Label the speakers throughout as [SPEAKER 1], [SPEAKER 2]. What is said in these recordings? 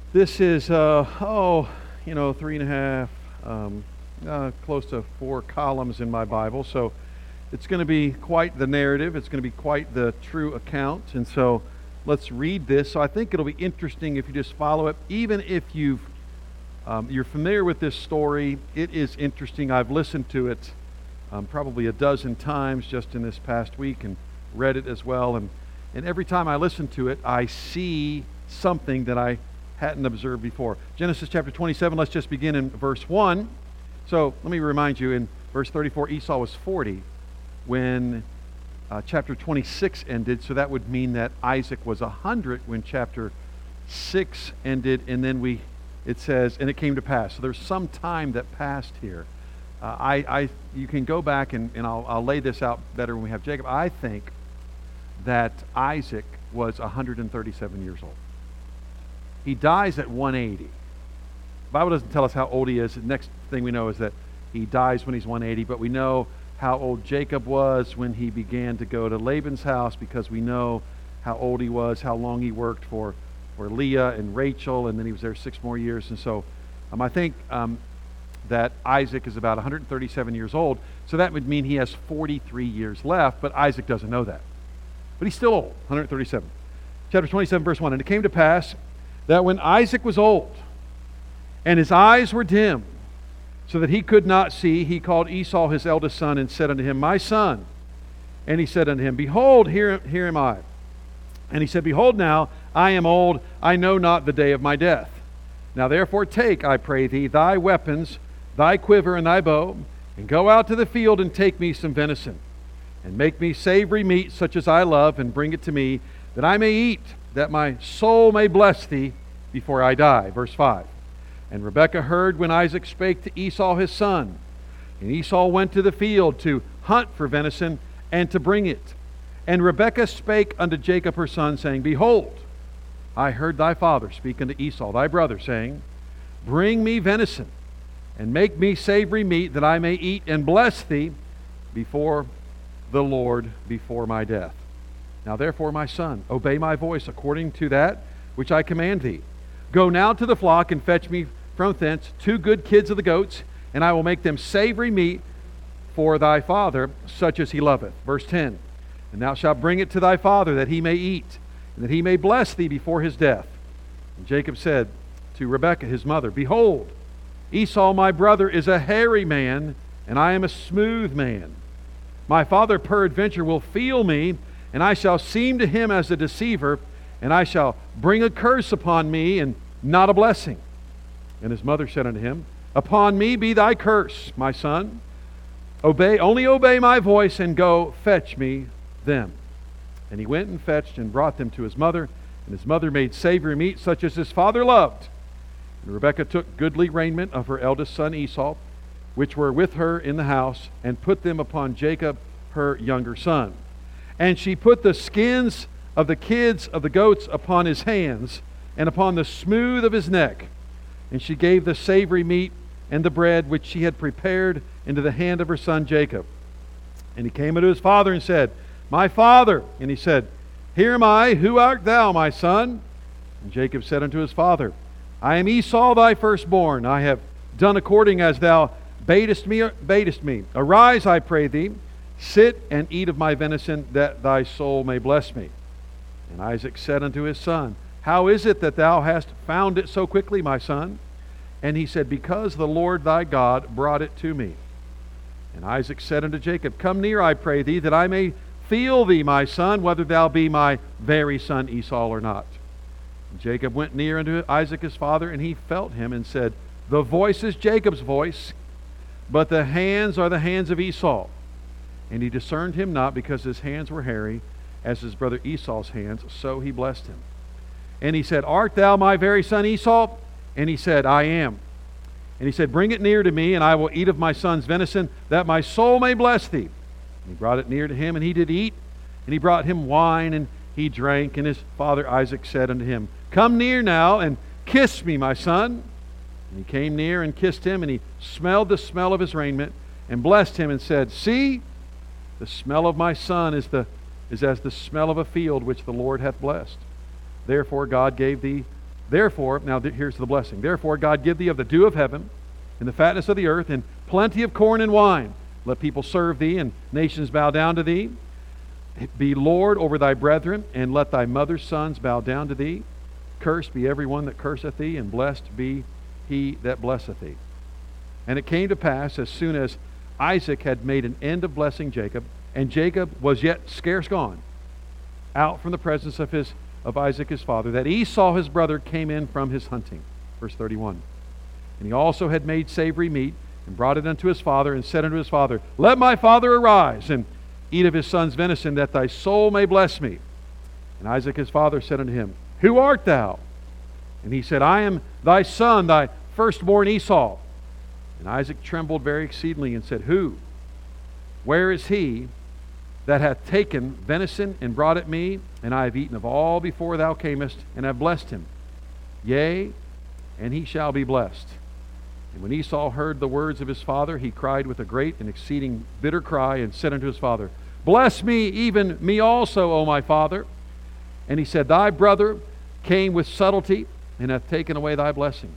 [SPEAKER 1] This is, three and a half, close to 4 columns in my Bible. So it's going to be quite the narrative. It's going to be quite the true account. And so let's read this. So I think it'll be interesting if you just follow it. Even if you're familiar with this story, it is interesting. I've listened to it probably a dozen times just in this past week and read it as well. And every time I listen to it, I see something that I hadn't observed before. Genesis chapter 27, let's just begin in verse 1. So let me remind you, in verse 34, Esau was 40 when chapter 26 ended. So that would mean that Isaac was 100 when chapter 6 ended. And then it says, and it came to pass. So there's some time that passed here. You can go back and I'll lay this out better when we have Jacob. I think that Isaac was 137 years old. He dies at 180. The Bible doesn't tell us how old he is. The next thing we know is that he dies when he's 180, but we know how old Jacob was when he began to go to Laban's house, because we know how old he was, how long he worked for Leah and Rachel, and then he was there 6 more years. And so I think that Isaac is about 137 years old, so that would mean he has 43 years left, but Isaac doesn't know that. But he's still old, 137. Chapter 27, verse 1, and it came to pass that when Isaac was old, and his eyes were dim, so that he could not see, he called Esau his eldest son, and said unto him, My son. And he said unto him, Behold, here am I. And he said, Behold now, I am old, I know not the day of my death. Now therefore take, I pray thee, thy weapons, thy quiver and thy bow, and go out to the field, and take me some venison, and make me savory meat such as I love, and bring it to me, that I may eat, that my soul may bless thee before I die. Verse 5. And Rebekah heard when Isaac spake to Esau his son. And Esau went to the field to hunt for venison, and to bring it. And Rebekah spake unto Jacob her son, saying, Behold, I heard thy father speak unto Esau thy brother, saying, Bring me venison, and make me savory meat, that I may eat and bless thee before the Lord before my death. Now therefore, my son, obey my voice according to that which I command thee. Go now to the flock, and fetch me from thence 2 good kids of the goats, and I will make them savory meat for thy father, such as he loveth. Verse 10. And thou shalt bring it to thy father, that he may eat, and that he may bless thee before his death. And Jacob said to Rebekah his mother, Behold, Esau my brother is a hairy man, and I am a smooth man. My father peradventure will feel me, and I shall seem to him as a deceiver, and I shall bring a curse upon me, and not a blessing. And his mother said unto him, Upon me be thy curse, my son. Only obey my voice, and go fetch me them. And he went and fetched and brought them to his mother, and his mother made savory meat such as his father loved. And Rebekah took goodly raiment of her eldest son Esau, which were with her in the house, and put them upon Jacob her younger son. And she put the skins of the kids of the goats upon his hands, and upon the smooth of his neck. And she gave the savory meat and the bread which she had prepared into the hand of her son Jacob. And he came unto his father and said, My father. And he said, Here am I, who art thou, my son? And Jacob said unto his father, I am Esau thy firstborn. I have done according as thou badest me. Arise, I pray thee, sit and eat of my venison, that thy soul may bless me. And Isaac said unto his son, How is it that thou hast found it so quickly, my son? And he said, Because the Lord thy God brought it to me. And Isaac said unto Jacob, Come near, I pray thee, that I may feel thee, my son, whether thou be my very son Esau or not. And Jacob went near unto Isaac his father, and he felt him, and said, The voice is Jacob's voice, but the hands are the hands of Esau. And he discerned him not, because his hands were hairy, as his brother Esau's hands, so he blessed him. And he said, Art thou my very son Esau? And he said, I am. And he said, Bring it near to me, and I will eat of my son's venison, that my soul may bless thee. And he brought it near to him, and he did eat. And he brought him wine, and he drank. And his father Isaac said unto him, Come near now, and kiss me, my son. And he came near and kissed him, and he smelled the smell of his raiment, and blessed him, and said, See, the smell of my son is as the smell of a field which the Lord hath blessed. Therefore God gave thee Therefore, now here's the blessing. Therefore, God give thee of the dew of heaven, and the fatness of the earth, and plenty of corn and wine. Let people serve thee, and nations bow down to thee. Be Lord over thy brethren, and let thy mother's sons bow down to thee. Cursed be every one that curseth thee, and blessed be he that blesseth thee. And it came to pass, as soon as Isaac had made an end of blessing Jacob, and Jacob was yet scarce gone out from the presence of Isaac his father, that Esau his brother came in from his hunting. Verse 31. And he also had made savory meat, and brought it unto his father, and said unto his father, Let my father arise, and eat of his son's venison, that thy soul may bless me. And Isaac his father said unto him, Who art thou? And he said, I am thy son, thy firstborn Esau. And Isaac trembled very exceedingly, and said, Who? Where is he that hath taken venison and brought it me? And I have eaten of all before thou camest, and have blessed him. Yea, and he shall be blessed. And when Esau heard the words of his father, he cried with a great and exceeding bitter cry, and said unto his father, Bless me, even me also, O my father. And he said, Thy brother came with subtlety, and hath taken away thy blessing.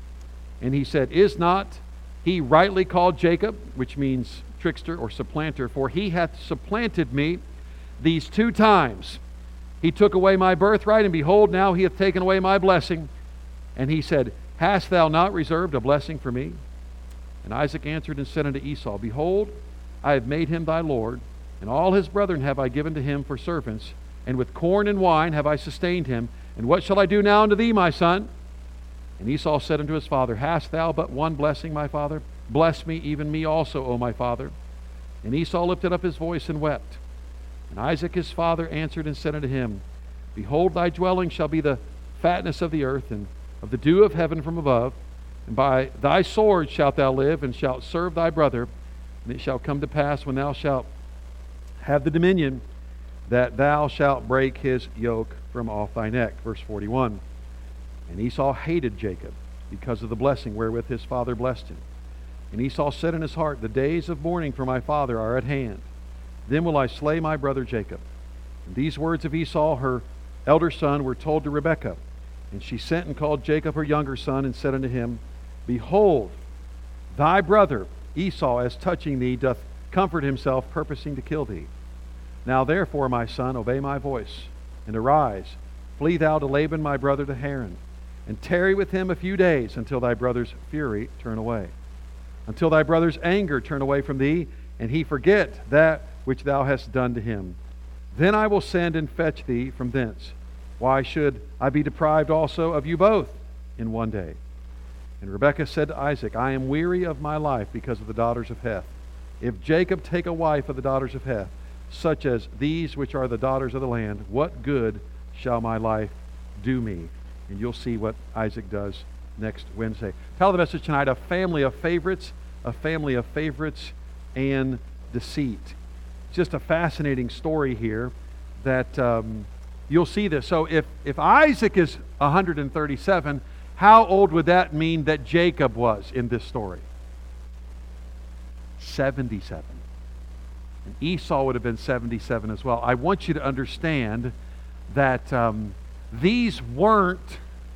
[SPEAKER 1] And he said, Is not he rightly called Jacob, which means trickster or supplanter? For he hath supplanted me these 2 times. He took away my birthright, and behold, now he hath taken away my blessing. And he said, Hast thou not reserved a blessing for me? And Isaac answered and said unto Esau, Behold, I have made him thy lord, and all his brethren have I given to him for servants, and with corn and wine have I sustained him. And what shall I do now unto thee, my son? And Esau said unto his father, Hast thou but one blessing, my father? Bless me, even me also, O my father. And Esau lifted up his voice and wept. And Isaac his father answered and said unto him, Behold, thy dwelling shall be the fatness of the earth, and of the dew of heaven from above. And by thy sword shalt thou live, and shalt serve thy brother. And it shall come to pass, when thou shalt have the dominion, that thou shalt break his yoke from off thy neck. Verse 41. And Esau hated Jacob, because of the blessing wherewith his father blessed him. And Esau said in his heart, The days of mourning for my father are at hand. Then will I slay my brother Jacob. And these words of Esau, her elder son, were told to Rebekah. And she sent and called Jacob her younger son, and said unto him, Behold, thy brother Esau, as touching thee, doth comfort himself, purposing to kill thee. Now therefore, my son, obey my voice, and arise, flee thou to Laban my brother to Haran, and tarry with him a few days, until thy brother's fury turn away, until thy brother's anger turn away from thee, and he forget that which thou hast done to him. Then I will send and fetch thee from thence. Why should I be deprived also of you both in one day? And Rebekah said to Isaac, I am weary of my life because of the daughters of Heth. If Jacob take a wife of the daughters of Heth, such as these which are the daughters of the land, what good shall my life do me? And you'll see what Isaac does next Wednesday. Title of the message tonight, a family of favorites and deceit. It's just a fascinating story here that you'll see this. So if Isaac is 137, how old would that mean that Jacob was in this story? 77. And Esau would have been 77 as well. I want you to understand that these weren't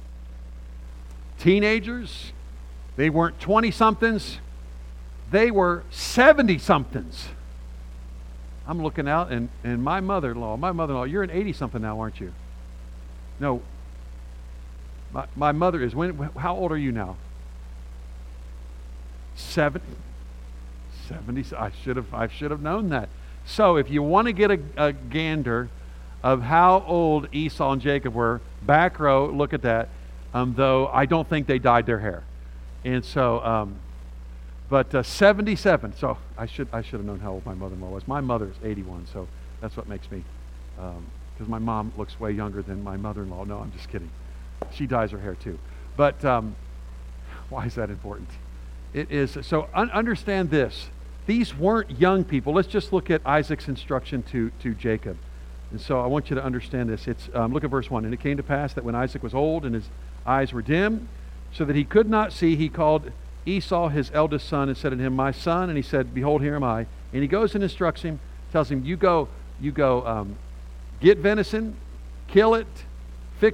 [SPEAKER 1] teenagers. They weren't 20-somethings. They were 70-somethings. I'm looking out, and my mother-in-law, you're an 80-something now, aren't you? No. My mother is, how old are you now? 70. I should have known that. So if you want to get a gander of how old Esau and Jacob were, back row, look at that. Though I don't think they dyed their hair. And so, but 77. So I should have known how old my mother-in-law was. My mother is 81, so that's what makes me, because my mom looks way younger than my mother-in-law. No, I'm just kidding. She dyes her hair too. But why is that important? It is, so understand this. These weren't young people. Let's just look at Isaac's instruction to Jacob. And so I want you to understand this. It's look at verse 1. And it came to pass that when Isaac was old and his eyes were dim, so that he could not see, he called Esau his eldest son and said unto him, My son. And he said, Behold, here am I. And he goes and instructs him, tells him, you go get venison, kill it, fix it,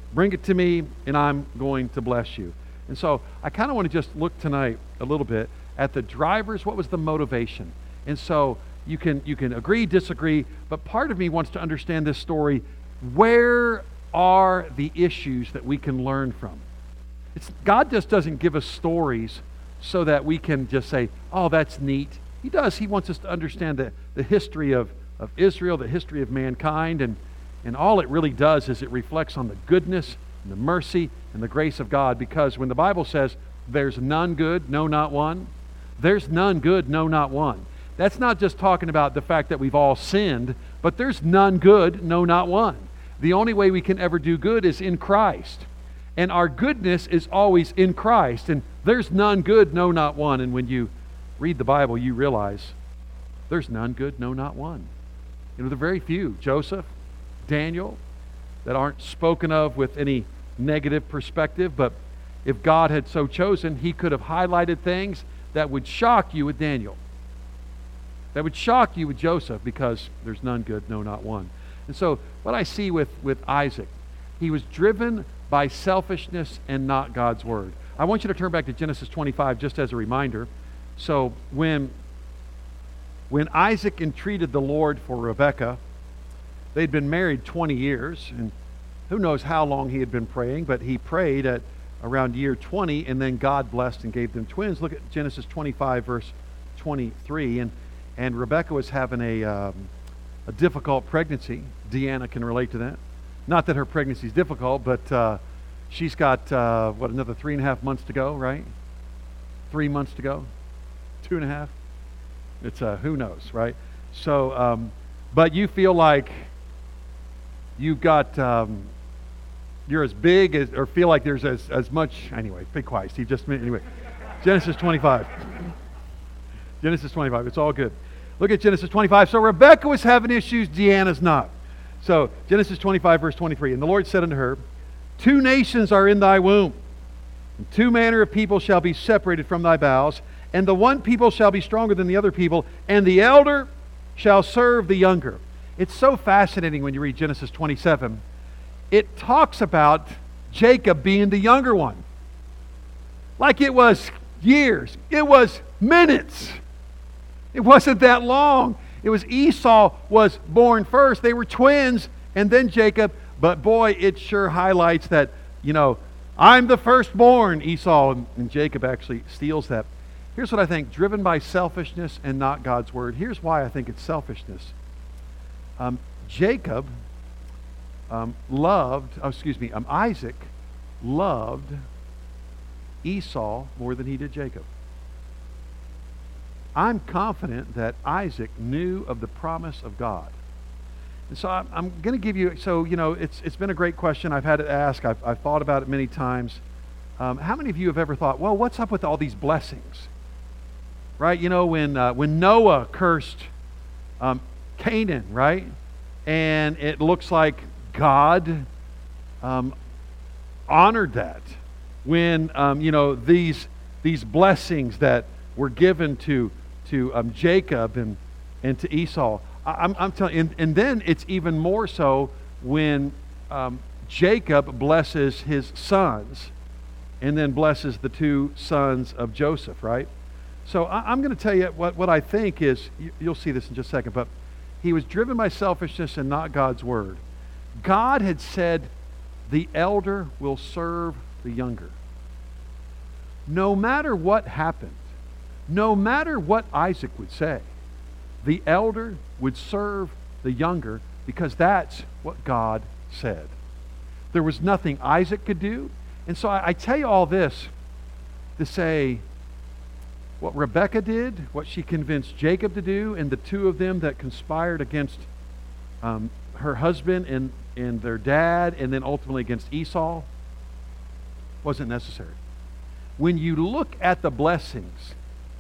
[SPEAKER 1] Bring it to me, and I'm going to bless you. And so I kind of want to just look tonight a little bit at the drivers. What was the motivation? And so you can agree, disagree, but part of me wants to understand this story. Where are the issues that we can learn from? God just doesn't give us stories so that we can just say, oh, that's neat. He does. He wants us to understand the history of Israel, the history of mankind, and all it really does is it reflects on the goodness and the mercy and the grace of God, because when the Bible says there's none good, no, not one, there's none good, no, not one. That's not just talking about the fact that we've all sinned, but there's none good, no, not one. The only way we can ever do good is in Christ. And our goodness is always in Christ. And there's none good, no, not one. And when you read the Bible, you realize there's none good, no, not one. There are very few. Joseph, Daniel, that aren't spoken of with any negative perspective, but if God had so chosen, he could have highlighted things that would shock you with Daniel, that would shock you with Joseph, because there's none good, no, not one. And so what I see with Isaac, he was driven by selfishness and not God's word. I want you to turn back to Genesis 25 just as a reminder. So when Isaac entreated the Lord for Rebekah, they'd been married 20 years, and who knows how long he had been praying, but he prayed at around year 20, and then God blessed and gave them twins. Look at Genesis 25, verse 23, and Rebekah was having a difficult pregnancy. Deanna can relate to that. Not that her pregnancy is difficult, but she's got, another 3.5 months to go, right? 3 months to go? 2.5? It's who knows, right? So, but you feel like you've got, you're as big as, or feel like there's as much, anyway, be quiet, Steve, anyway. Genesis 25. Genesis 25, it's all good. Look at Genesis 25. So Rebekah was having issues, Deanna's not. So Genesis 25, verse 23. And the Lord said unto her, 2 nations are in thy womb, and 2 manner of people shall be separated from thy bowels, and the one people shall be stronger than the other people, and the elder shall serve the younger. It's so fascinating when you read Genesis 27. It talks about Jacob being the younger one. Like it was years. It was minutes. It wasn't that long. It was Esau was born first. They were twins, and then Jacob. But boy, it sure highlights that, I'm the firstborn, Esau, and Jacob actually steals that. Here's what I think: driven by selfishness and not God's word. Here's why I think it's selfishness. Isaac loved Esau more than he did Jacob. I'm confident that Isaac knew of the promise of God. And so I'm going to give you, it's been a great question. I've had it asked. I've thought about it many times. How many of you have ever thought, well, what's up with all these blessings? Right? When Noah cursed Canaan, right? And it looks like God honored that. When, these blessings that were given to Jacob and to Esau. I'm telling you, and then it's even more so when Jacob blesses his sons and then blesses the 2 sons of Joseph, right? So I'm going to tell you what I think is, you'll see this in just a second, but he was driven by selfishness and not God's word. God had said, the elder will serve the younger. No matter what happened, no matter what Isaac would say, the elder would serve the younger, because that's what God said. There was nothing Isaac could do. And so I tell you all this to say what Rebekah did, what she convinced Jacob to do, and the 2 of them that conspired against her husband and their dad, and then ultimately against Esau, wasn't necessary. When you look at the blessings,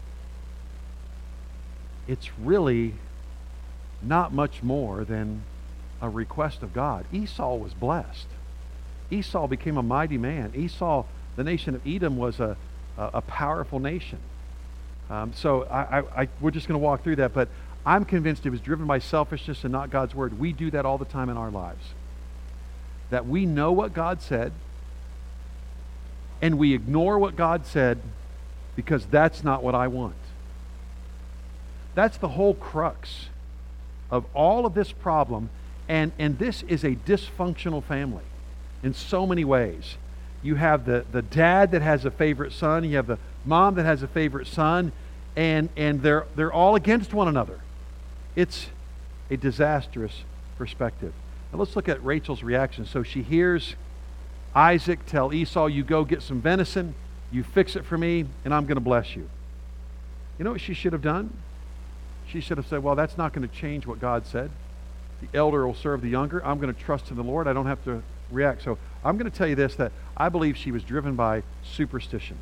[SPEAKER 1] it's really not much more than a request of God. Esau was blessed. Esau became a mighty man. Esau, the nation of Edom, was a powerful nation. So we're just going to walk through that, but I'm convinced it was driven by selfishness and not God's word. We do that all the time in our lives. that we know what God said and we ignore what God said because that's not what I want. That's the whole crux of all of this problem, and this is a dysfunctional family in so many ways. You have the dad that has a favorite son, you have the mom that has a favorite son, and they're all against one another. It's a disastrous perspective. Now let's look at Rachel's reaction. So she hears Isaac tell Esau, you go get some venison, you fix it for me, and I'm going to bless you. You know what she should have done? She should have said, well, that's not going to change what God said. The elder will serve the younger. I'm going to trust in the Lord. I don't have to react. So I'm going to tell you this, that I believe she was driven by superstition.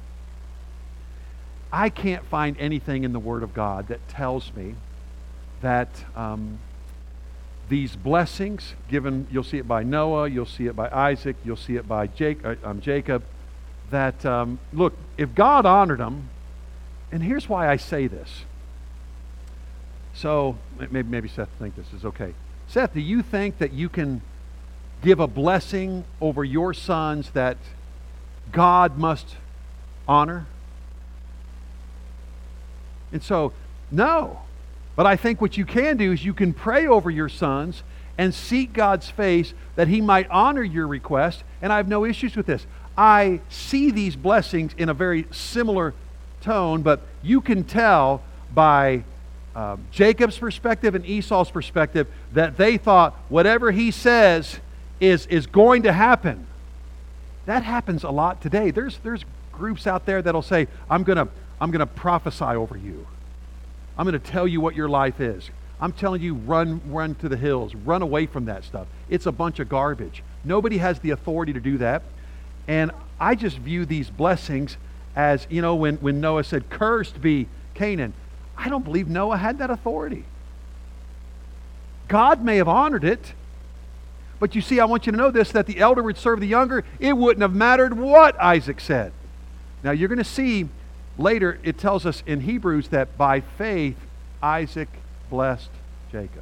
[SPEAKER 1] I can't find anything in the Word of God that tells me that these blessings given, you'll see it by Noah, you'll see it by Isaac, you'll see it by Jacob, that, look, if God honored them, and here's why I say this. So, maybe Seth think this is okay. Seth, do you think that you can give a blessing over your sons that God must honor? And so, no. But I think what you can do is you can pray over your sons and seek God's face that He might honor your request, and I have no issues with this. I see these blessings in a very similar tone, but you can tell by Jacob's perspective and Esau's perspective that they thought whatever he says is going to happen. That happens a lot today. There's groups out there that'll say, I'm gonna prophesy over you. I'm going to tell you what your life is. I'm telling you, run to the hills. Run away from that stuff. It's a bunch of garbage. Nobody has the authority to do that. And I just view these blessings as, you know, when Noah said, cursed be Canaan. I don't believe Noah had that authority. God may have honored it. But you see, I want you to know this, that the elder would serve the younger. It wouldn't have mattered what Isaac said. Now you're going to see later, it tells us in Hebrews that by faith, Isaac blessed Jacob.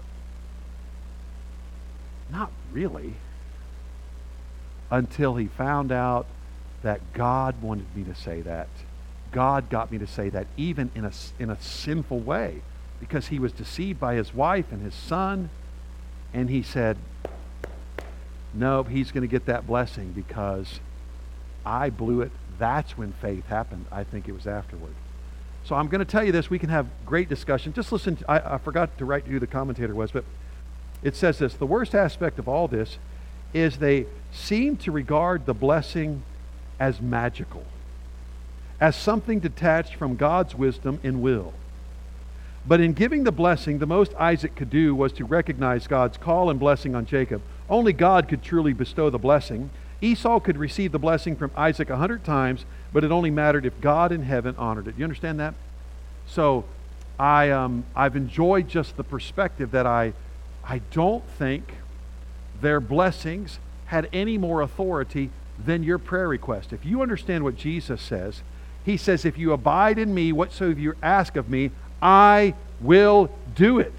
[SPEAKER 1] Not really. Until he found out that God wanted me to say that. God got me to say that even in a sinful way. Because he was deceived by his wife and his son. And he said, no, he's going to get that blessing because I blew it. That's when faith happened. I think it was afterward. So I'm going to tell you this. We can have great discussion. Just listen. I forgot to write who the commentator was, but it says this. The worst aspect of all this is they seem to regard the blessing as magical, as something detached from God's wisdom and will. But in giving the blessing, the most Isaac could do was to recognize God's call and blessing on Jacob. Only God could truly bestow the blessing. Esau could receive the blessing from Isaac 100 times, but it only mattered if God in heaven honored it. You understand that? So I've enjoyed just the perspective that I don't think their blessings had any more authority than your prayer request. If you understand what Jesus says, he says, if you abide in me, whatsoever you ask of me, I will do it.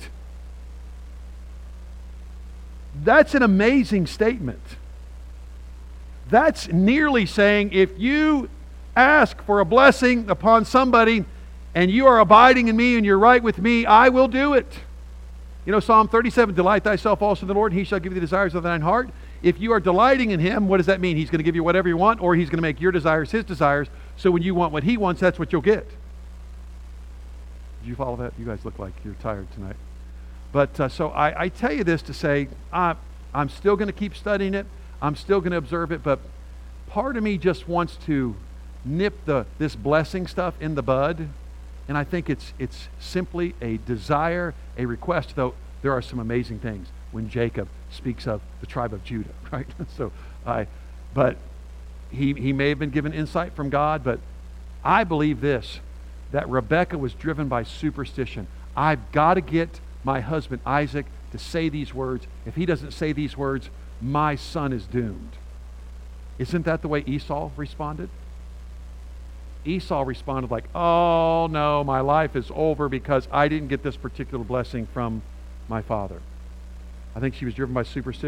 [SPEAKER 1] That's an amazing statement. That's nearly saying if you ask for a blessing upon somebody and you are abiding in me and you're right with me, I will do it. You know, Psalm 37, delight thyself also in the Lord, and he shall give you the desires of thine heart. If you are delighting in him, what does that mean? He's going to give you whatever you want, or he's going to make your desires his desires, so when you want what he wants, that's what you'll get. Did you follow that? You guys look like you're tired tonight. But so I tell you this to say, I'm still going to keep studying it. I'm still going to observe it, but part of me just wants to nip this blessing stuff in the bud, and I think it's simply a desire, a request, though there are some amazing things when Jacob speaks of the tribe of Judah, right? But he may have been given insight from God, but I believe this, that Rebekah was driven by superstition. I've got to get my husband Isaac to say these words. If he doesn't say these words, my son is doomed. Isn't that the way Esau responded? Esau responded like, oh no, my life is over because I didn't get this particular blessing from my father. I think she was driven by superstition.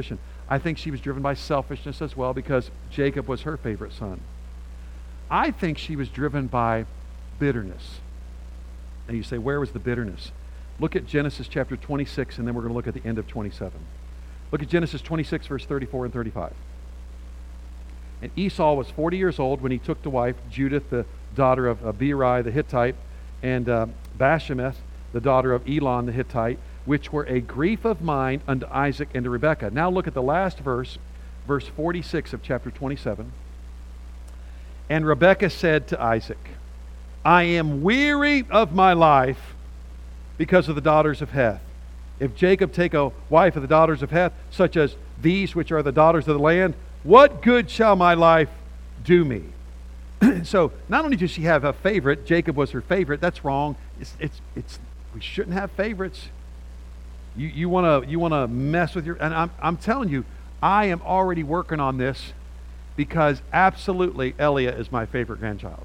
[SPEAKER 1] I think she was driven by selfishness as well because Jacob was her favorite son. I think she was driven by bitterness. And you say, where was the bitterness? Look at Genesis chapter 26, and then we're going to look at the end of 27. Look at Genesis 26, verse 34 and 35. And Esau was 40 years old when he took to wife Judith, the daughter of Beeri the Hittite, and Bashemath, the daughter of Elon the Hittite, which were a grief of mind unto Isaac and to Rebekah. Now look at the last verse, verse 46 of chapter 27. And Rebekah said to Isaac, I am weary of my life because of the daughters of Heth. If Jacob take a wife of the daughters of Heth, such as these which are the daughters of the land, what good shall my life do me? So not only does she have a favorite, Jacob was her favorite. That's wrong. It's we shouldn't have favorites. You want to mess with your, and I'm telling you, I am already working on this because absolutely Elia is my favorite grandchild.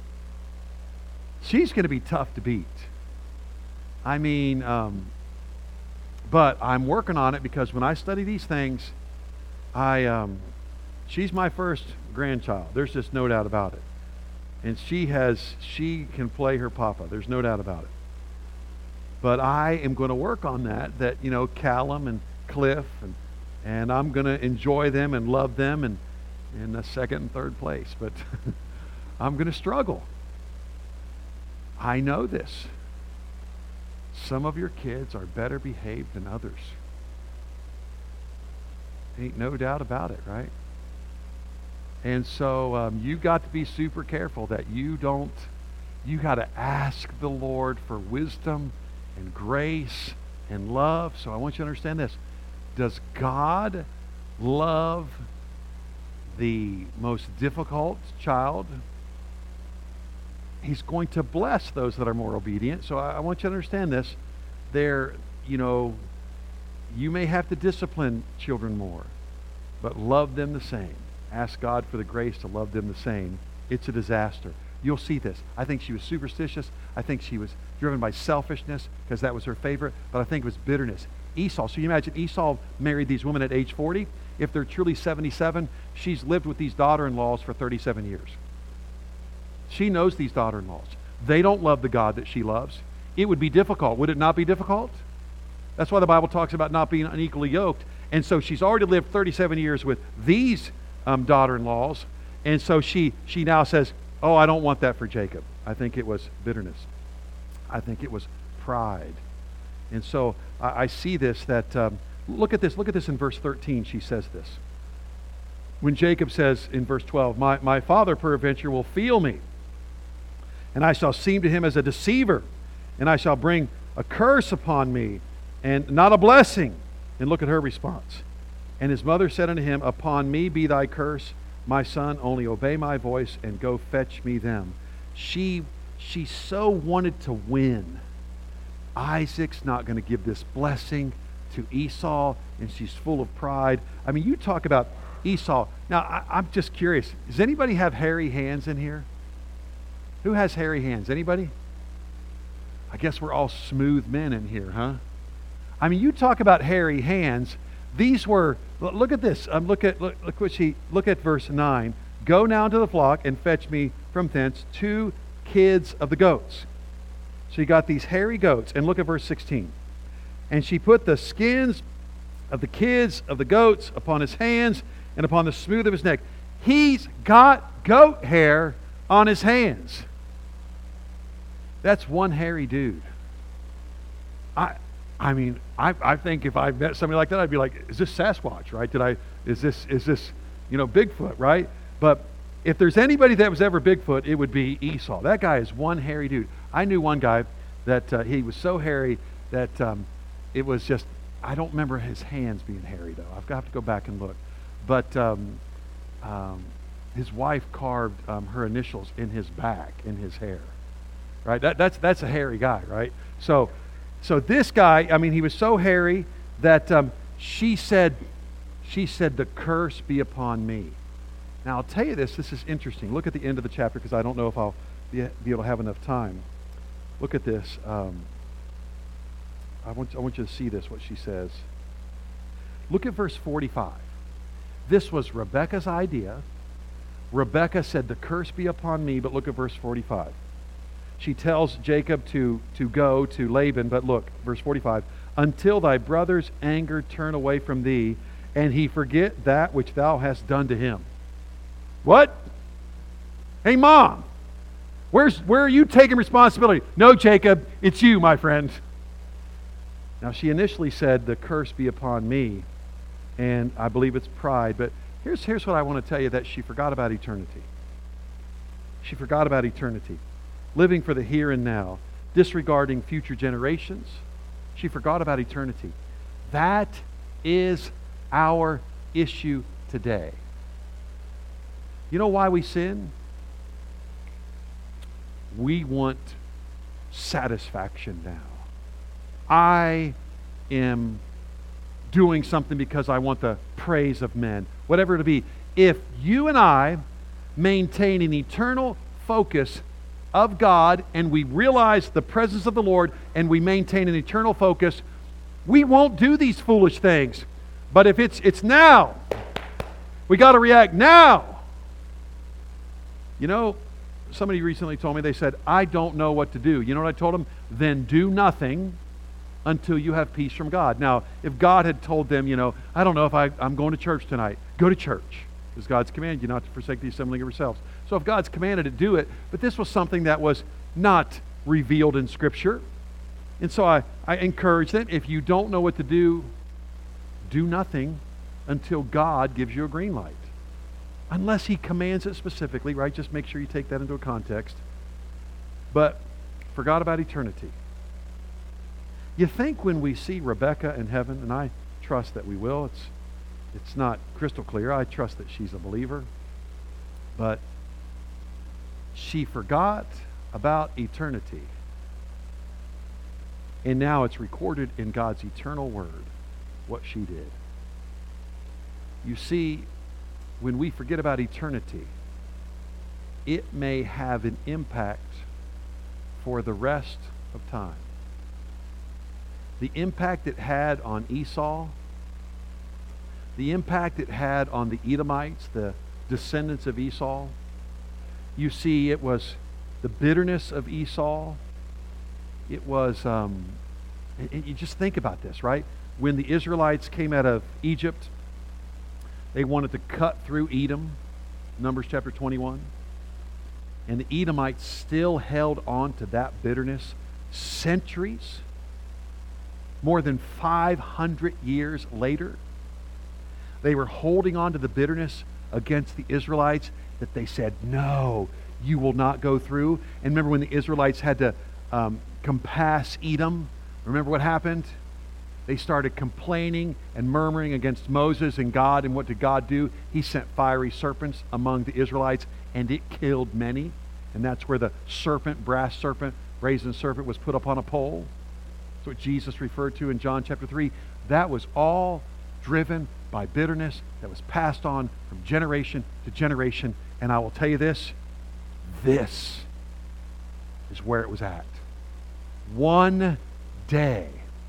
[SPEAKER 1] She's going to be tough to beat. I mean, but I'm working on it because when I study these things, she's my first grandchild. There's just no doubt about it. And she can play her papa. There's no doubt about it. But I am going to work on that, Callum and Cliff, and I'm going to enjoy them and love them and in the second and third place. But I'm going to struggle. I know this. Some of your kids are better behaved than others. Ain't no doubt about it, right? And so you've got to be super careful that you got to ask the Lord for wisdom and grace and love. So I want you to understand this. Does God love the most difficult child? He's going to bless those that are more obedient. So I want you to understand this. You may have to discipline children more, but love them the same. Ask God for the grace to love them the same. It's a disaster. You'll see this. I think she was superstitious. I think she was driven by selfishness because that was her favorite, but I think it was bitterness. Esau. So you imagine Esau married these women at age 40. If they're truly 77, she's lived with these daughter-in-laws for 37 years. She knows these daughter-in-laws. They don't love the God that she loves. It would be difficult. Would it not be difficult? That's why the Bible talks about not being unequally yoked. And so she's already lived 37 years with these daughter-in-laws. And so she now says, oh, I don't want that for Jacob. I think it was bitterness. I think it was pride. And so I see this, that look at this in verse 13. She says this. When Jacob says in verse 12, my father peradventure will feel me, and I shall seem to him as a deceiver, and I shall bring a curse upon me, and not a blessing. And look at her response. And his mother said unto him, upon me be thy curse, my son, only obey my voice, and go fetch me them. She so wanted to win. Isaac's not going to give this blessing to Esau, and she's full of pride. I mean, you talk about Esau. Now, I'm just curious. Does anybody have hairy hands in here? Who has hairy hands? Anybody? I guess we're all smooth men in here, huh? I mean, you talk about hairy hands. These were, look at this. Look at verse 9. Go now to the flock and fetch me from thence 2 kids of the goats. So you got these hairy goats. And look at verse 16. And she put the skins of the kids of the goats upon his hands and upon the smooth of his neck. He's got goat hair on his hands. That's one hairy dude. I mean, I think if I met somebody like that, I'd be like, is this Sasquatch, right? Is this Bigfoot, right? But if there's anybody that was ever Bigfoot, it would be Esau. That guy is one hairy dude. I knew one guy that he was so hairy that it was just, I don't remember his hands being hairy, though. I've got to go back and look. But his wife carved her initials in his back, in his hair. Right? That's a hairy guy, right? So this guy, I mean, he was so hairy that she said, the curse be upon me. Now, I'll tell you this is interesting. Look at the end of the chapter, because I don't know if I'll be able to have enough time. Look at this. I want you to see this, what she says. Look at verse 45. This was Rebekah's idea. Rebekah said, the curse be upon me, but look at verse 45. She tells Jacob to go to Laban, but look, verse 45, until thy brother's anger turn away from thee, and he forget that which thou hast done to him. What? Hey, Mom, where are you taking responsibility? No, Jacob, it's you, my friend. Now, she initially said, the curse be upon me, and I believe it's pride, but here's what I want to tell you, that she forgot about eternity. She forgot about eternity. Living for the here and now, disregarding future generations. She forgot about eternity. That is our issue today. You know why we sin? We want satisfaction now. I am doing something because I want the praise of men. Whatever it be. If you and I maintain an eternal focus of God, and we realize the presence of the Lord, and we maintain an eternal focus, we won't do these foolish things. But if it's now, we got to react now. You know, somebody recently told me, they said, I don't know what to do. You know what I told them? Then do nothing until you have peace from God. Now, if God had told them, I don't know if I'm going to church tonight, go to church. Because God's commanded you not to forsake the assembling of yourselves. So if God's commanded to do it, but this was something that was not revealed in Scripture. And so I encourage them, if you don't know what to do, do nothing until God gives you a green light. Unless He commands it specifically, right? Just make sure you take that into a context. But forgot about eternity. You think when we see Rebekah in heaven, and I trust that we will, it's not crystal clear. I trust that she's a believer. But she forgot about eternity. And now it's recorded in God's eternal word what she did. You see, when we forget about eternity, it may have an impact for the rest of time. The impact it had on Esau, the impact it had on the Edomites, the descendants of Esau. You see, it was the bitterness of Esau. It was, and you just think about this, right? When the Israelites came out of Egypt, they wanted to cut through Edom, Numbers chapter 21. And the Edomites still held on to that bitterness centuries, more than 500 years later. They were holding on to the bitterness against the Israelites that they said, no, you will not go through. And remember when the Israelites had to compass Edom? Remember what happened? They started complaining and murmuring against Moses and God. And what did God do? He sent fiery serpents among the Israelites, and it killed many. And that's where the serpent, brass serpent, brazen serpent, was put up on a pole. That's what Jesus referred to in John chapter 3. That was all driven by bitterness that was passed on from generation to generation. And I will tell you this is where it was at. One day,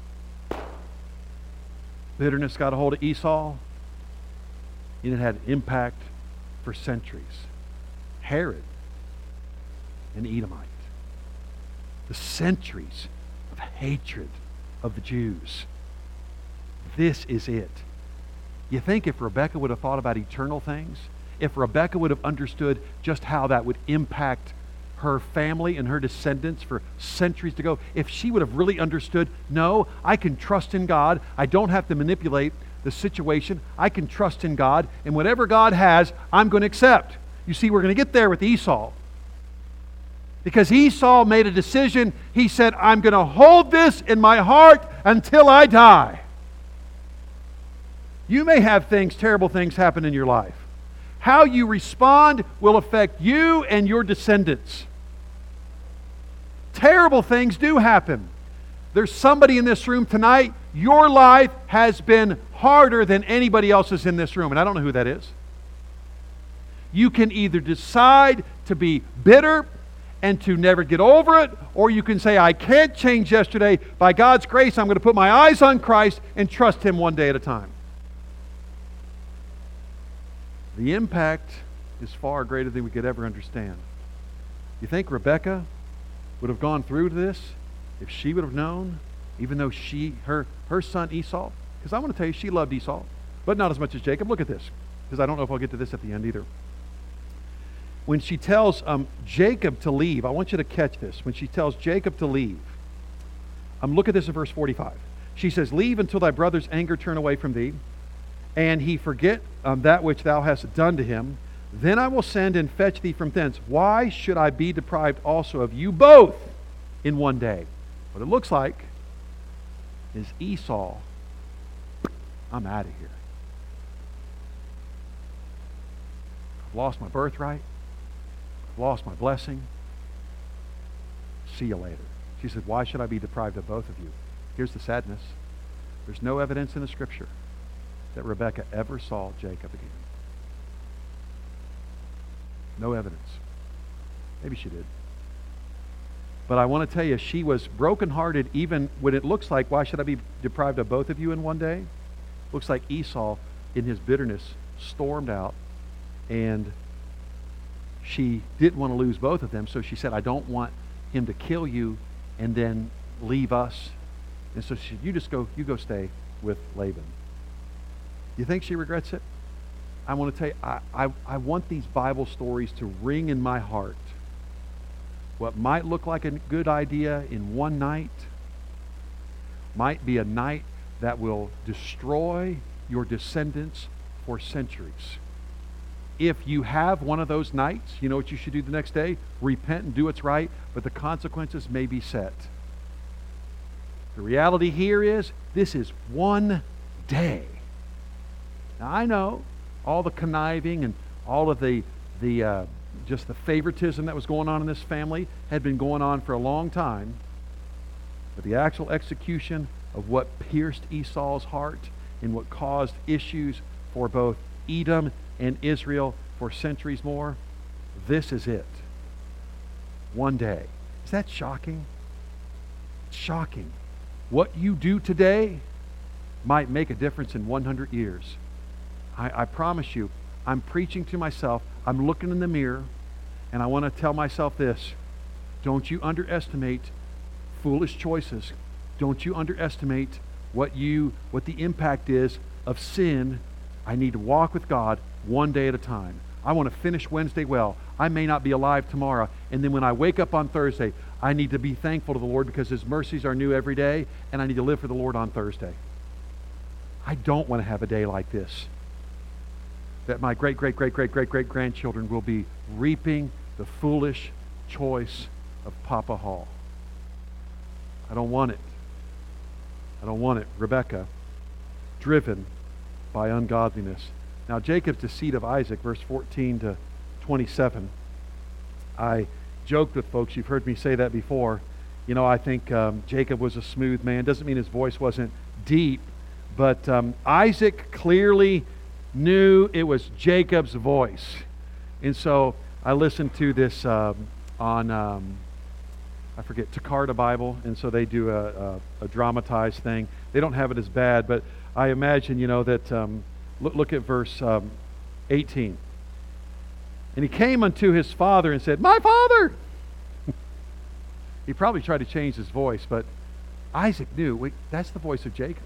[SPEAKER 1] bitterness got a hold of Esau, and it had impact for centuries. Herod, an Edomite. The centuries of hatred of the Jews. This is it. You think if Rebekah would have thought about eternal things, if Rebekah would have understood just how that would impact her family and her descendants for centuries to go, if she would have really understood, no, I can trust in God. I don't have to manipulate the situation. I can trust in God, and whatever God has, I'm going to accept. You see, we're going to get there with Esau. Because Esau made a decision. He said, I'm going to hold this in my heart until I die. You may have terrible things happen in your life. How you respond will affect you and your descendants. Terrible things do happen. There's somebody in this room tonight, your life has been harder than anybody else's in this room, and I don't know who that is. You can either decide to be bitter and to never get over it, or you can say, I can't change yesterday. By God's grace, I'm going to put my eyes on Christ and trust Him one day at a time. The impact is far greater than we could ever understand. You think Rebekah would have gone through this if she would have known, even though her son Esau, because I want to tell you, she loved Esau, but not as much as Jacob. Look at this, because I don't know if I'll get to this at the end either. When she tells Jacob to leave, I want you to catch this. When she tells Jacob to leave, look at this in verse 45. She says, "Leave until thy brother's anger turn away from thee, and he forget that which thou hast done to him. Then I will send and fetch thee from thence. Why should I be deprived also of you both in one day?" What it looks like is Esau, I'm out of here. I've lost my birthright. I've lost my blessing. See you later. She said, "Why should I be deprived of both of you?" Here's the sadness. There's no evidence in the Scripture that Rebekah ever saw Jacob again. No evidence. Maybe she did. But I want to tell you, she was brokenhearted even when it looks like, why should I be deprived of both of you in one day? Looks like Esau, in his bitterness, stormed out, and she didn't want to lose both of them, so she said, "I don't want him to kill you and then leave us." And so she said, you go stay with Laban. You think she regrets it? I want to tell you, I want these Bible stories to ring in my heart. What might look like a good idea in one night might be a night that will destroy your descendants for centuries. If you have one of those nights, you know what you should do the next day? Repent and do what's right, but the consequences may be set. The reality here is, this is one day. Now I know all the conniving and all of the just the favoritism that was going on in this family had been going on for a long time. But the actual execution of what pierced Esau's heart and what caused issues for both Edom and Israel for centuries more, this is it. One day. Is that shocking? It's shocking. What you do today might make a difference in 100 years. I promise you, I'm preaching to myself. I'm looking in the mirror, and I want to tell myself this. Don't you underestimate foolish choices. Don't you underestimate what the impact is of sin. I need to walk with God one day at a time. I want to finish Wednesday well. I may not be alive tomorrow. And then when I wake up on Thursday, I need to be thankful to the Lord because His mercies are new every day, and I need to live for the Lord on Thursday. I don't want to have a day like this, that my great-great-great-great-great-great-grandchildren will be reaping the foolish choice of Papa Hall. I don't want it. I don't want it. Rebekah, driven by ungodliness. Now, Jacob's deceit of Isaac, verse 14 to 27. I joked with folks, you've heard me say that before. You know, I think Jacob was a smooth man. Doesn't mean his voice wasn't deep, but Isaac clearly knew it was Jacob's voice. And so I listened to this on, I forget, Takarta Bible, and so they do a dramatized thing. They don't have it as bad, but I imagine, you know, that, look at verse 18. And he came unto his father and said, "My father!" He probably tried to change his voice, but Isaac knew, wait, that's the voice of Jacob.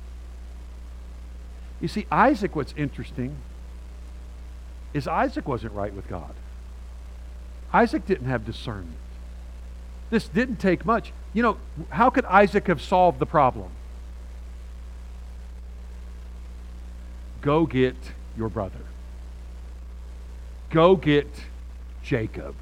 [SPEAKER 1] You see, Isaac, what's interesting is Isaac wasn't right with God. Isaac didn't have discernment. This didn't take much. You know, how could Isaac have solved the problem? Go get your brother. Go get Jacob.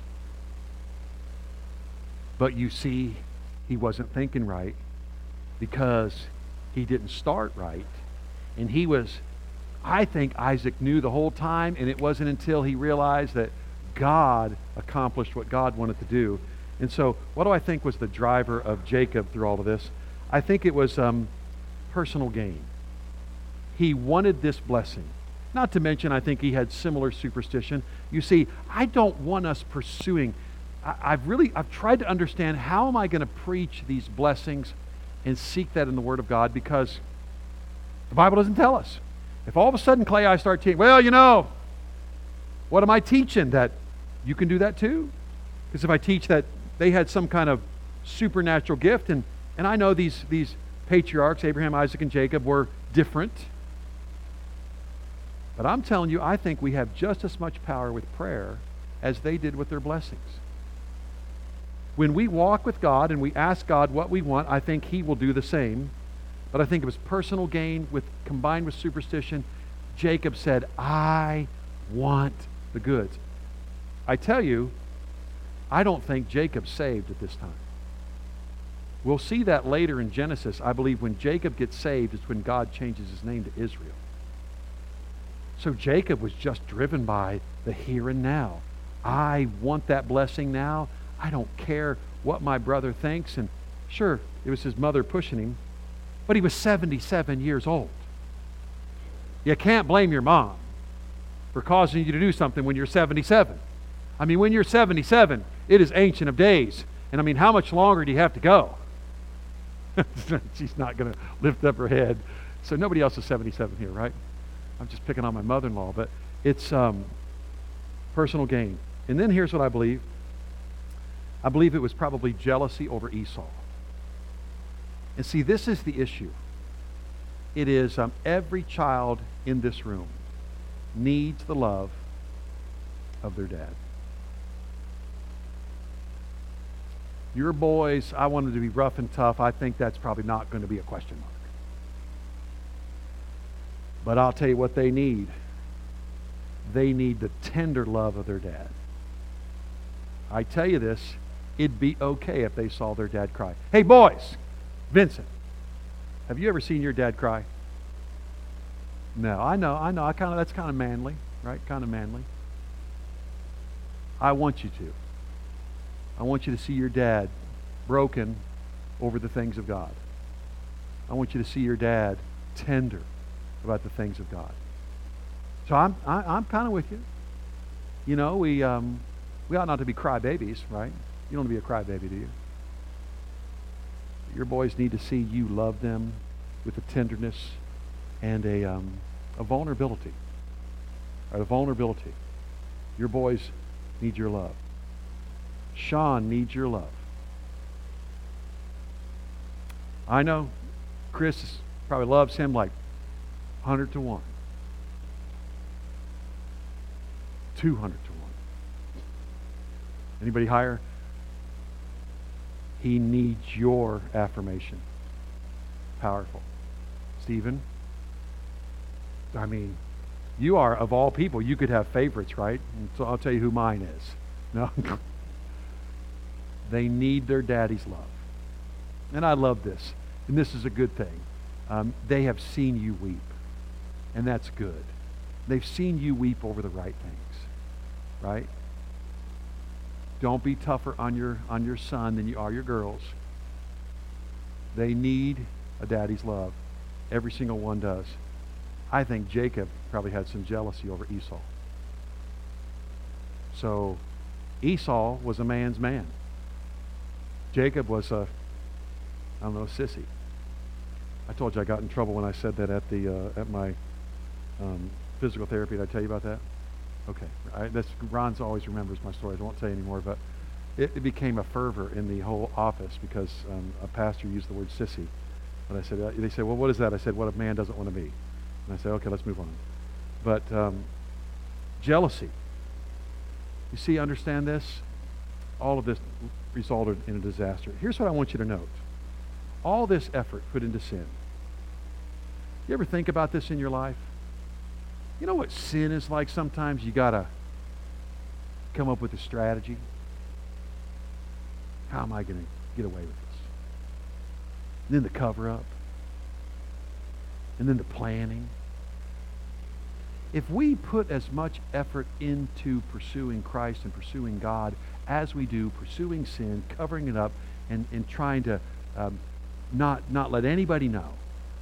[SPEAKER 1] But you see, he wasn't thinking right because he didn't start right. And I think Isaac knew the whole time, and it wasn't until he realized that God accomplished what God wanted to do. And so, what do I think was the driver of Jacob through all of this? I think it was personal gain. He wanted this blessing. Not to mention, I think he had similar superstition. You see, I don't want us pursuing. I've tried to understand, how am I going to preach these blessings and seek that in the Word of God, because the Bible doesn't tell us. If all of a sudden, Clay, I start teaching, well, you know, What am I teaching? That you can do that too? Because if I teach that they had some kind of supernatural gift, and I know these patriarchs, Abraham, Isaac, and Jacob, were different. But I'm telling you, I think we have just as much power with prayer as they did with their blessings. When we walk with God and we ask God what we want, I think He will do the same. But I think it was personal gain combined with superstition. Jacob said, I want the goods. I tell you, I don't think Jacob's saved at this time. We'll see that later in Genesis. I believe when Jacob gets saved, it's when God changes his name to Israel. So Jacob was just driven by the here and now. I want that blessing now. I don't care what my brother thinks. And sure, it was his mother pushing him, but he was 77 years old. You can't blame your mom for causing you to do something when you're 77. I mean, when you're 77, it is ancient of days. And I mean, how much longer do you have to go? She's not going to lift up her head. So nobody else is 77 here, right? I'm just picking on my mother-in-law, but it's personal gain. And then here's what I believe. I believe it was probably jealousy over Esau. And see, this is the issue. It is every child in this room needs the love of their dad. Your boys, I want them to be rough and tough. I think that's probably not going to be a question mark. But I'll tell you what they need. They need the tender love of their dad. I tell you this, it'd be okay if they saw their dad cry. Hey boys, Vincent, have you ever seen your dad cry? No, I know. That's kind of manly, right? Kind of manly. I want you to. I want you to see your dad broken over the things of God. I want you to see your dad tender about the things of God. So I'm kind of with you. You know, we ought not to be crybabies, right? You don't want to be a crybaby, do you? Your boys need to see you love them with a tenderness and a vulnerability. Or a vulnerability. Your boys need your love. Sean needs your love. I know Chris probably loves him like 100 to 1. 200 to 1. Anybody higher? He needs your affirmation. Powerful. Stephen? I mean, you are, of all people, you could have favorites, right? And so I'll tell you who mine is. No? They need their daddy's love. And I love this. And this is a good thing. They have seen you weep. And that's good. They've seen you weep over the right things. Right? Don't be tougher on your son than you are your girls. They need a daddy's love. Every single one does. I think Jacob probably had some jealousy over Esau. So Esau was a man's man. Jacob was a sissy. I told you I got in trouble when I said that at my physical therapy. Did I tell you about that? Okay. Ron always remembers my stories. I won't tell you anymore, but it became a fervor in the whole office because a pastor used the word sissy. And I said, they said, well, what is that? I said, what a man doesn't want to be. And I said, okay, let's move on. But jealousy. You see, understand this? All of this resulted in a disaster. Here's what I want you to note. All this effort put into sin. You ever think about this in your life? You know what sin is like? Sometimes you got to come up with a strategy. How am I going to get away with this? And then the cover up. And then the planning. If we put as much effort into pursuing Christ and pursuing God as we do pursuing sin, covering it up, and trying to not let anybody know,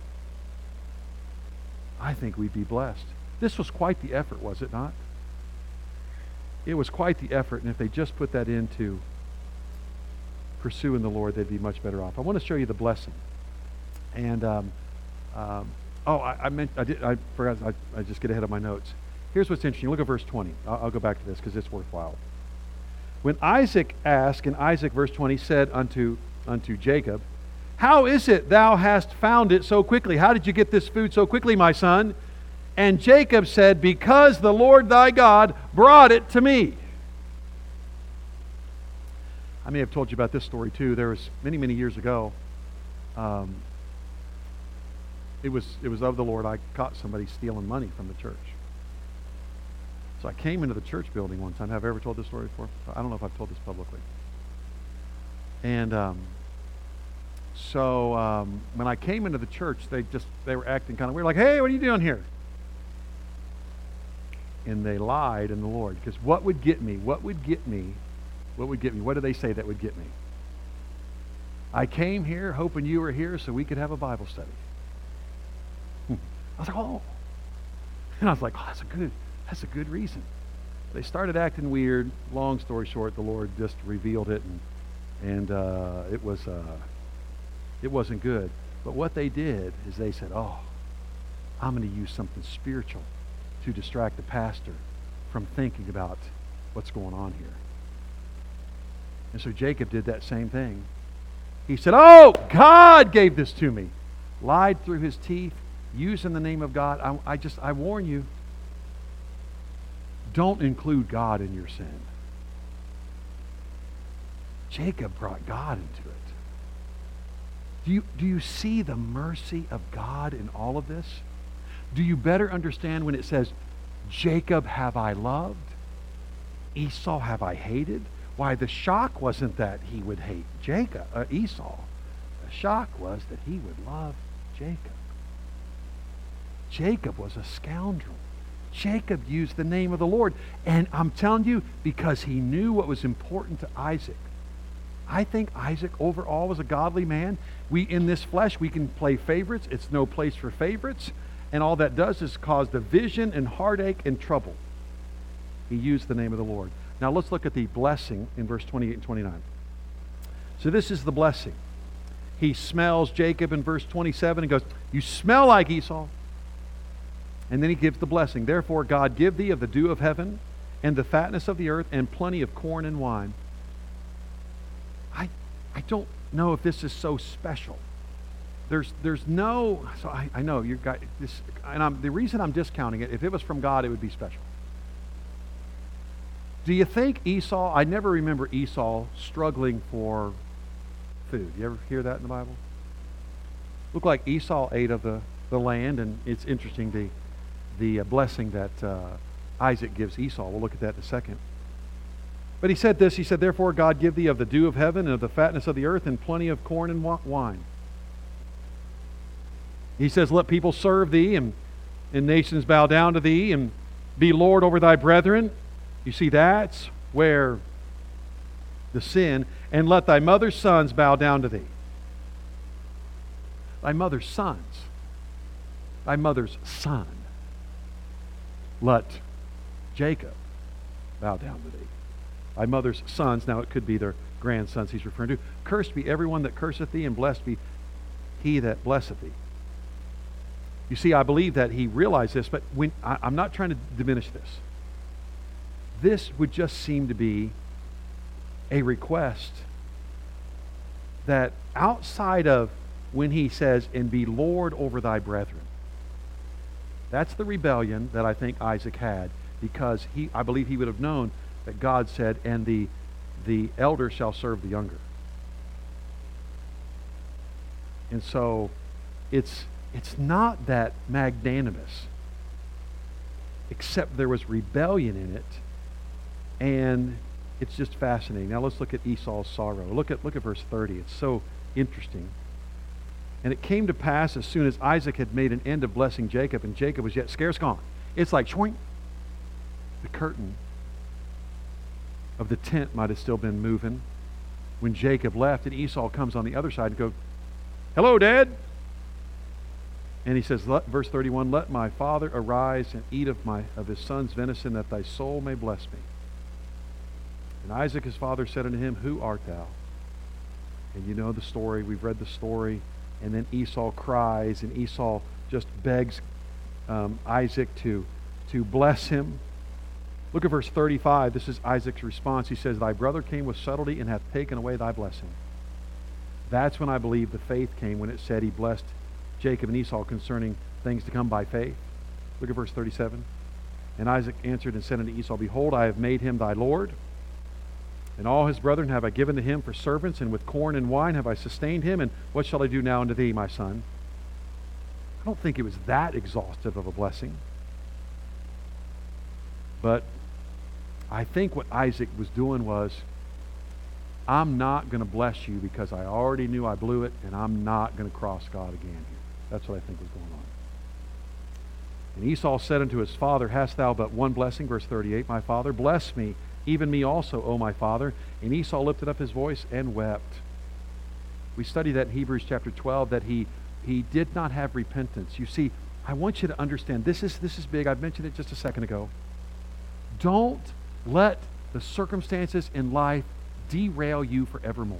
[SPEAKER 1] I think we'd be blessed. This was quite the effort, was it not? It was quite the effort, and if they just put that into pursuing the Lord, they'd be much better off. I want to show you the blessing. And I forgot. I just get ahead of my notes. Here's what's interesting. Look at verse 20. I'll go back to this because it's worthwhile. When Isaac asked, and Isaac, verse 20, said unto Jacob, how is it thou hast found it so quickly? How did you get this food so quickly, my son? And Jacob said, because the Lord thy God brought it to me. I may have told you about this story too. There was many, many years ago. It was of the Lord. I caught somebody stealing money from the church. So I came into the church building one time. Have I ever told this story before? I don't know if I've told this publicly. And so when I came into the church, they were acting kind of weird, like, hey, what are you doing here? And they lied in the Lord. Because what would get me? What would get me? What would get me? What do they say that would get me? I came here hoping you were here so we could have a Bible study. I was like, oh. And I was like, oh, that's a good reason. They started acting weird. Long story short, the Lord just revealed it, and it wasn't good. But what they did is they said, oh, I'm going to use something spiritual to distract the pastor from thinking about what's going on here. And so Jacob did that same thing. He said, oh, God gave this to me. Lied through his teeth, using the name of God. I warn you, don't include God in your sin. Jacob brought God into it. Do you see the mercy of God in all of this? Do you better understand when it says, Jacob have I loved, Esau have I hated? Why, the shock wasn't that he would hate Esau. The shock was that he would love Jacob. Jacob was a scoundrel. Jacob used the name of the Lord. And I'm telling you, because he knew what was important to Isaac. I think Isaac overall was a godly man. In this flesh, we can play favorites. It's no place for favorites. And all that does is cause division and heartache and trouble. He used the name of the Lord. Now let's look at the blessing in verse 28 and 29. So this is the blessing. He smells Jacob in verse 27 and goes, you smell like Esau. And then he gives the blessing. Therefore God give thee of the dew of heaven and the fatness of the earth and plenty of corn and wine. I don't know if this is so special. There's no, so I know you got this, and the reason I'm discounting it, if it was from God, it would be special. Do you think Esau, I never remember Esau struggling for food. You ever hear that in the Bible? Looked like Esau ate of the land, and it's interesting the blessing that Isaac gives Esau. We'll look at that in a second. But he said this, he said, therefore God give thee of the dew of heaven and of the fatness of the earth and plenty of corn and wine. He says, let people serve thee and nations bow down to thee and be Lord over thy brethren. You see, that's where the sin, and let thy mother's sons bow down to thee. Thy mother's sons. Thy mother's son. Let Jacob bow down to thee. Thy mother's sons, now it could be their grandsons he's referring to. Cursed be everyone that curseth thee, and blessed be he that blesseth thee. You see, I believe that he realized this, but I'm not trying to diminish this. This would just seem to be a request that outside of when he says, and be Lord over thy brethren. That's the rebellion that I think Isaac had, because I believe he would have known that God said, and the elder shall serve the younger. And so it's not that magnanimous, except there was rebellion in it, and it's just fascinating. Now let's look at Esau's sorrow. Look at verse 30. It's so interesting. And it came to pass as soon as Isaac had made an end of blessing Jacob, and Jacob was yet scarce gone. It's like shwing. The curtain of the tent might have still been moving when Jacob left, and Esau comes on the other side and goes, hello, Dad. And he says, verse 31, let my father arise and eat of his son's venison, that thy soul may bless me. And Isaac his father said unto him, who art thou? And you know the story. We've read the story. And then Esau cries, and Esau just begs Isaac to to bless him. Look at verse 35. This is Isaac's response. He says, "Thy brother came with subtlety and hath taken away thy blessing." That's when I believe the faith came, when it said he blessed Jacob and Esau concerning things to come by faith. Look at verse 37. "And Isaac answered and said unto Esau, Behold, I have made him thy lord, and all his brethren have I given to him for servants, and with corn and wine have I sustained him, and what shall I do now unto thee, my son?" I don't think it was that exhaustive of a blessing. But I think what Isaac was doing was, I'm not going to bless you because I already knew I blew it, and I'm not going to cross God again here. That's what I think was going on. And Esau said unto his father, Hast thou but one blessing? Verse 38, My father, bless me, even me also, O my father. And Esau lifted up his voice and wept. We study that in Hebrews chapter 12, that he did not have repentance. You see, I want you to understand, this is big. I've mentioned it just a second ago. Don't let the circumstances in life derail you forevermore.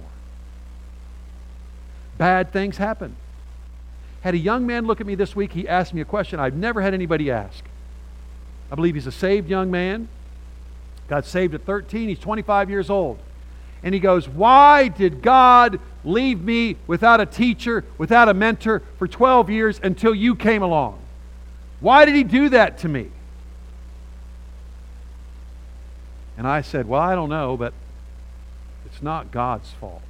[SPEAKER 1] Bad things happen. Had a young man look at me this week. He asked me a question I've never had anybody ask. I believe he's a saved young man. Got saved at 13. He's 25 years old. And he goes, "Why did God leave me without a teacher, without a mentor for 12 years until you came along? Why did he do that to me?" And I said, "Well, I don't know, but it's not God's fault."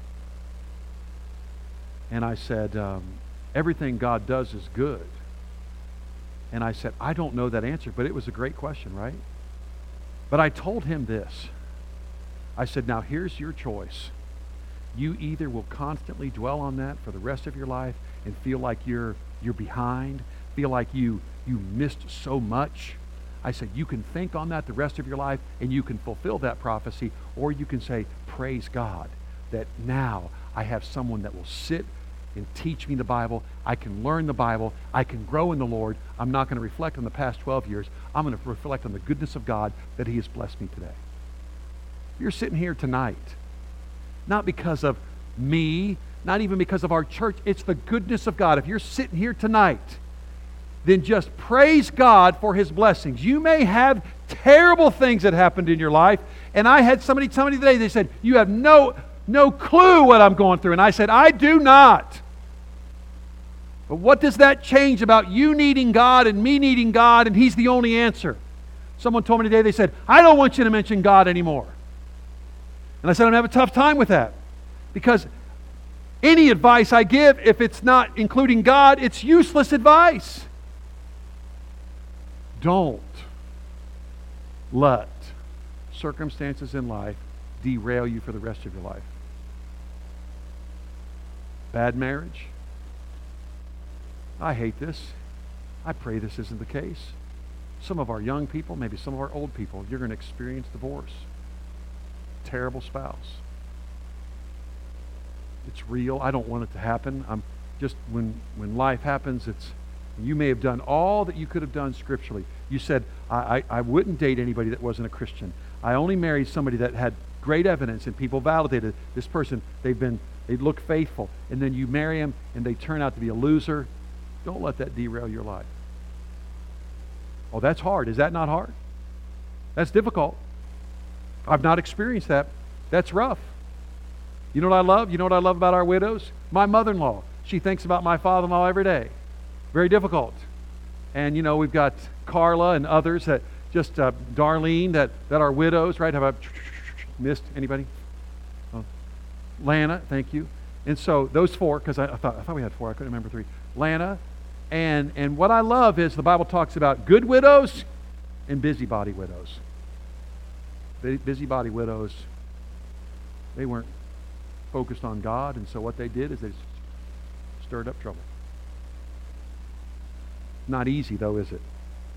[SPEAKER 1] And I said, "Everything God does is good." And I said, "I don't know that answer," but it was a great question, right? But I told him this. I said, "Now here's your choice. You either will constantly dwell on that for the rest of your life and feel like you're behind, feel like you missed so much." I said, "You can think on that the rest of your life and you can fulfill that prophecy, or you can say, praise God that now I have someone that will sit and teach me the Bible. I can learn the Bible. I can grow in the Lord. I'm not going to reflect on the past 12 years. I'm going to reflect on the goodness of God that He has blessed me today." You're sitting here tonight, not because of me, not even because of our church. It's the goodness of God. If you're sitting here tonight, then just praise God for His blessings. You may have terrible things that happened in your life. And I had somebody tell me today, they said, "You have no clue what I'm going through." And I said, "I do not." But what does that change about you needing God and me needing God, and He's the only answer? Someone told me today, they said, "I don't want you to mention God anymore." And I said, I'm going to have a tough time with that. Because any advice I give, if it's not including God, it's useless advice. Don't let circumstances in life derail you for the rest of your life. Bad marriage. I hate this. I pray this isn't the case. Some of our young people, maybe some of our old people, you're going to experience divorce. Terrible spouse. It's real. I don't want it to happen. I'm just, when life happens, you may have done all that you could have done scripturally. You said, I wouldn't date anybody that wasn't a Christian. I only married somebody that had great evidence and people validated this person. They look faithful. And then you marry them and they turn out to be a loser. Don't let that derail your life. Oh, that's hard. Is that not hard? That's difficult. I've not experienced that. That's rough. You know what I love? You know what I love about our widows? My mother-in-law. She thinks about my father-in-law every day. Very difficult. And we've got Carla and others that just Darlene that are widows, right? Have I missed anybody? Oh. Lana, thank you. And so those four, because I thought we had four, I couldn't remember three. Lana, and what I love is the Bible talks about good widows and busybody widows. Busybody widows, they weren't focused on God, and so what they did is they stirred up trouble. Not easy though, is it?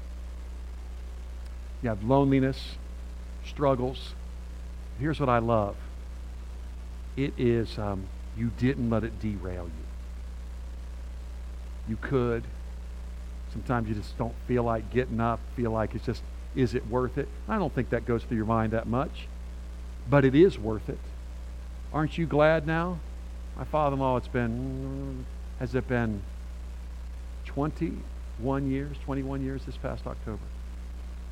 [SPEAKER 1] You have loneliness, struggles. Here's what I love. It is, you didn't let it derail you. You could. Sometimes you just don't feel like getting up, feel like it's just, is it worth it? I don't think that goes through your mind that much. But it is worth it. Aren't you glad now? My father-in-law, has it been 21 years this past October?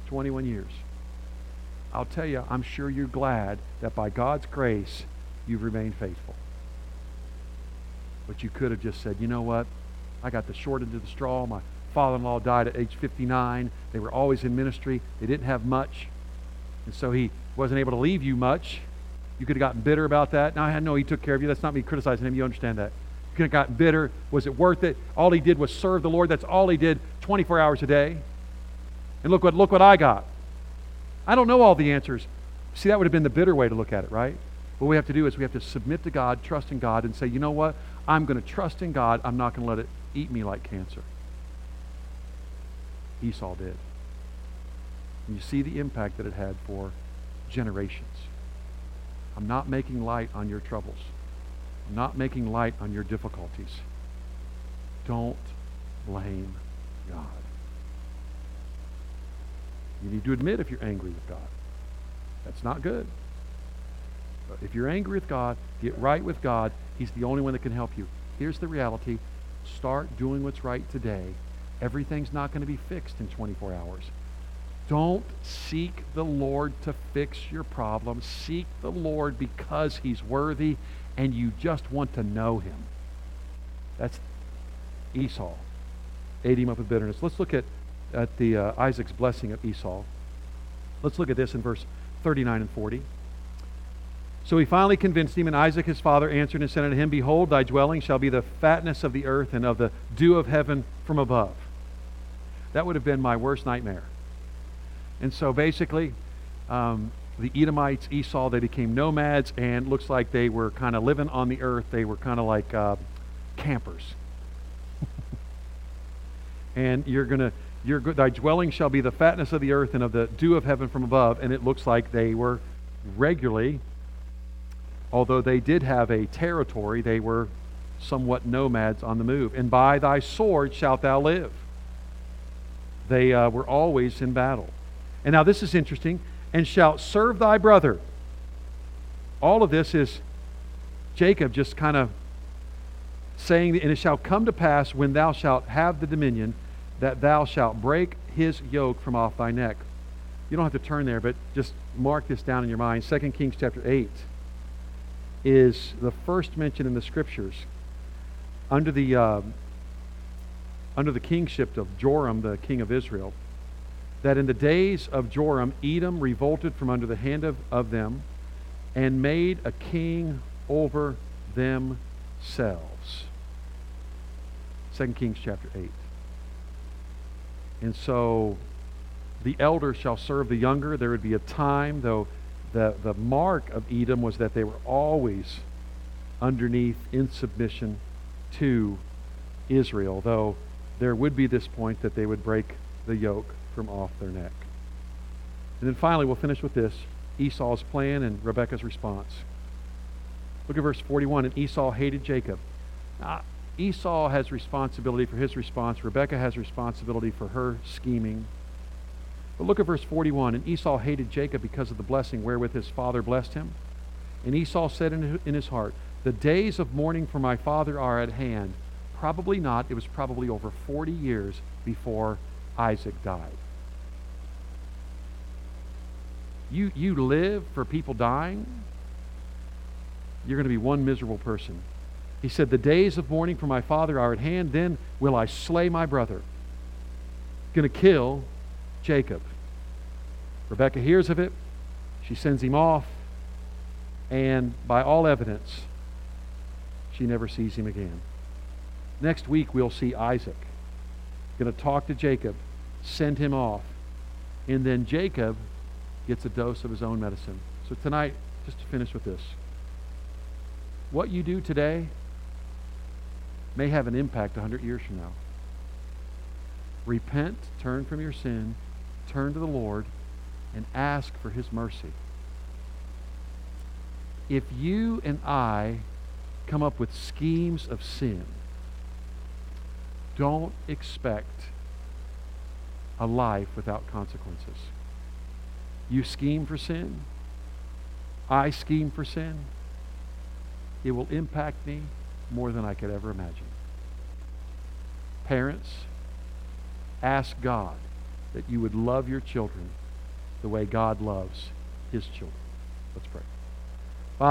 [SPEAKER 1] 21 years. I'll tell you, I'm sure you're glad that by God's grace, you've remained faithful. But you could have just said, you know what? I got the short end of the straw. My father-in-law died at age 59. They were always in ministry. They didn't have much. And so he wasn't able to leave you much. You could have gotten bitter about that. Now, I know he took care of you. That's not me criticizing him. You understand that. You could have gotten bitter. Was it worth it? All he did was serve the Lord. That's all he did 24 hours a day. And look what I got. I don't know all the answers. See, that would have been the bitter way to look at it, right? What we have to do is we have to submit to God, trust in God, and say, you know what? I'm going to trust in God. I'm not going to let it eat me like cancer. Esau did. And you see the impact that it had for generations. I'm not making light on your troubles. I'm not making light on your difficulties. Don't blame God. You need to admit if you're angry with God. That's not good. But if you're angry with God, get right with God. He's the only one that can help you. Here's the reality. Start doing what's right today. Everything's not going to be fixed in 24 hours. Don't seek the Lord to fix your problem. Seek the Lord because He's worthy and you just want to know Him. That's Esau. Ate him up with bitterness. Let's look at the Isaac's blessing of Esau. Let's look at this in verse 39 and 40. So he finally convinced him, and Isaac his father answered and said unto him, Behold, thy dwelling shall be the fatness of the earth and of the dew of heaven from above. That would have been my worst nightmare. And so basically, the Edomites, Esau, they became nomads, and looks like they were kind of living on the earth. They were kind of like campers. And thy dwelling shall be the fatness of the earth and of the dew of heaven from above. And it looks like they were regularly, although they did have a territory, they were somewhat nomads on the move. And by thy sword shalt thou live. They were always in battle. And now this is interesting. And shalt serve thy brother. All of this is Jacob just kind of saying, and it shall come to pass when thou shalt have the dominion, that thou shalt break his yoke from off thy neck. You don't have to turn there, but just mark this down in your mind. 2 Kings chapter 8 is the first mention in the Scriptures under the kingship of Joram, the king of Israel, that in the days of Joram, Edom revolted from under the hand of them and made a king over themselves. 2 Kings chapter 8. And so the elder shall serve the younger. There would be a time, though the mark of Edom was that they were always underneath in submission to Israel, though there would be this point that they would break the yoke from off their neck. And then finally, we'll finish with this, Esau's plan and Rebekah's response. Look at verse 41. And Esau hated Jacob. Now, Esau has responsibility for his response. Rebekah has responsibility for her scheming. But look at verse 41. And Esau hated Jacob because of the blessing wherewith his father blessed him. And Esau said in his heart, The days of mourning for my father are at hand. Probably not. It was probably over 40 years before Isaac died. You live for people dying, you're going to be one miserable person. He said, The days of mourning for my father are at hand, then will I slay my brother. Going to kill Jacob. Rebekah hears of it. She sends him off. And by all evidence, she never sees him again. Next week, we'll see Isaac. Going to talk to Jacob, send him off. And then Jacob gets a dose of his own medicine. So tonight, just to finish with this. What you do today may have an impact 100 years from now. Repent, turn from your sin, turn to the Lord, and ask for His mercy. If you and I come up with schemes of sin, don't expect a life without consequences. You scheme for sin. I scheme for sin. It will impact me more than I could ever imagine. Parents, ask God that you would love your children the way God loves His children. Let's pray.